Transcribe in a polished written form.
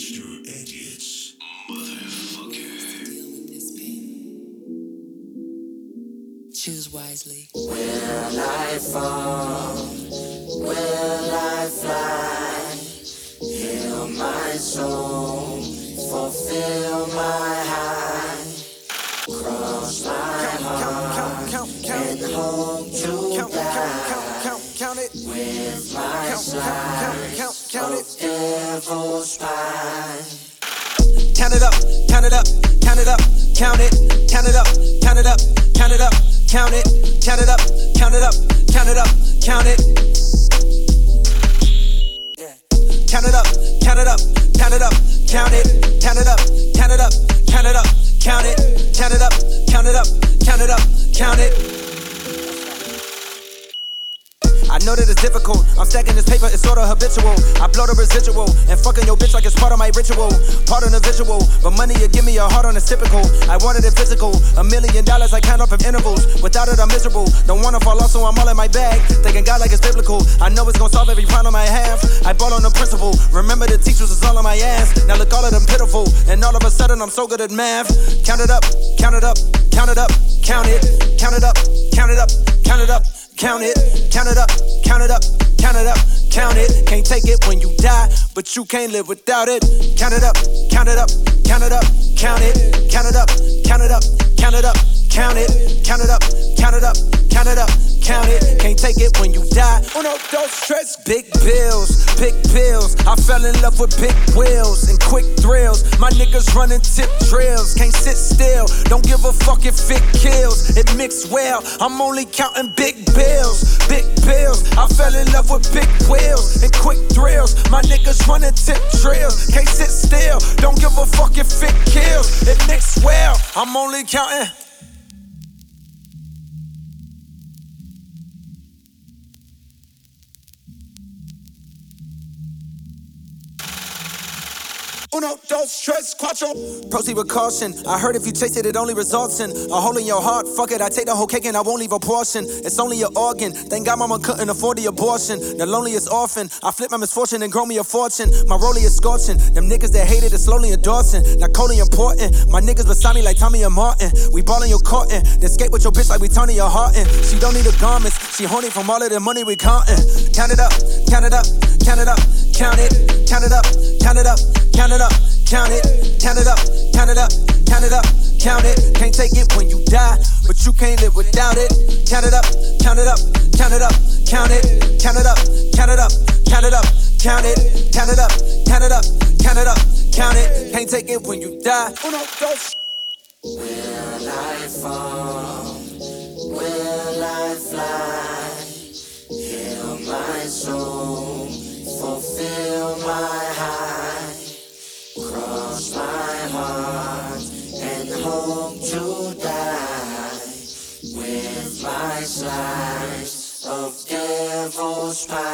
Mr. Idiots. Motherfucker. Choose wisely. Will I fall? Will I fly? Heal my soul, fulfill my high. Cross my heart and hope to die. With my slice of devil's pie. Count it up, count it up, count it up, count it, count it up, count it up, count it up, count it, count it up, count it up, count it up, count it. Count it up, count it up, count it up, count it, count it up, count it up, count it up, count it, count it up, count it up, count it up, count it. I know that it's difficult, I'm stacking this paper, it's sorta habitual. I blow the residual, and fucking your bitch like it's part of my ritual. Part of the visual, but money you give me a heart on it's typical. I wanted it physical, $1 million I count up in intervals. Without it I'm miserable, don't wanna fall off so I'm all in my bag. Thinking God like it's biblical, I know it's gonna solve every problem I have. I bought on the principle, remember the teachers was all on my ass. Now look all of them pitiful, and all of a sudden I'm so good at math. Count it up, count it up, count it up, count it, count it up, count it up, count it up. Count it, count it up, count it up, count it up, count it. Can't take it when you die, but you can't live without it. Count it up, count it up, count it up, count it, count it up, count it up, count it up, count it, count it up, count it up, count it up, count it. Can't take it when you die. Uno, dos, tres. Big bills, big bills. I fell in love with big wheels and quick thrills. My niggas running tip drills, can't sit still. Don't give a fuck if it kills. It mixed well. I'm only counting big bills, big bills. I fell in love with big wheels and quick thrills. My niggas running tip drills, can't sit still. Don't give a fuck if it kills. It mixed well. I'm only counting. Uno, dos, tres, cuatro. Proceed with caution. I heard if you taste it, it only results in a hole in your heart. Fuck it, I take the whole cake and I won't leave a portion. It's only an organ. Thank God mama couldn't afford the abortion. The loneliest orphan. I flip my misfortune and grow me a fortune. My rollie is scorching. Them niggas that hated it slowly endorsing. Not Coley important. My niggas beside me like Tommy and Martin. We ballin' your courtin'. Then skate with your bitch like we Tony or Harton. She don't need the garments. She horny from all of the money we countin'. Count it up, count it up, count it up, count it, count it up, count it up, count it up. Count it, count it up, count it up, count it up, count it. Can't take it when you die, but you can't live without it. Count it up, count it up, count it up, count it, count it up, count it up, count it up, count it, count it up, count it up, count it up, count it. Can't take it when you die. Uno, dos. Will I fall? Will I fly? Heal my soul, fulfill my high. Cross my heart and hope to die with my slice of devil's pie.